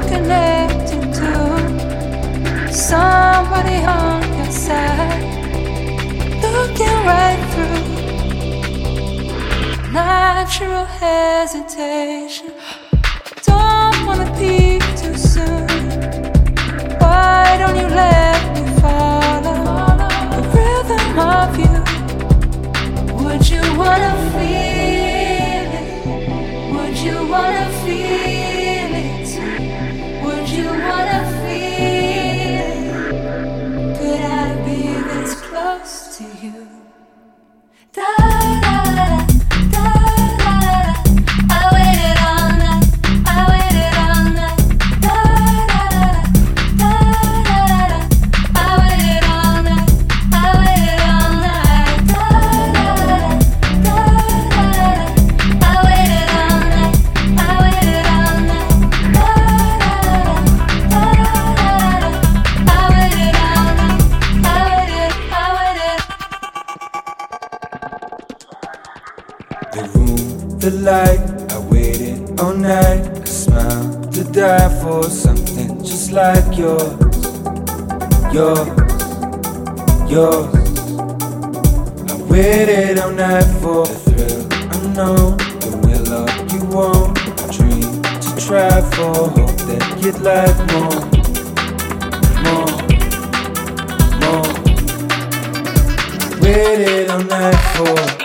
connected to somebody on your side, looking right through natural hesitation. Don't wanna peek too soon. Why don't you let me follow the rhythm of you? Would you wanna feel it? Would you wanna feel it? Would you wanna feel it? Could I be this close to you? Da da da da da da. I waited all night. I waited all night. Da da da da da da. I waited all night. I waited all night. Da da da da da. I waited all night. I waited all night. Da da da da da. I waited all night. I waited. The room, the light, I waited all night. A smile to die for, something just like yours. Yours, yours. I waited all night for the thrill unknown. The will of you won't. A dream to try for, hope that you'd like more. More, more. Waited all night for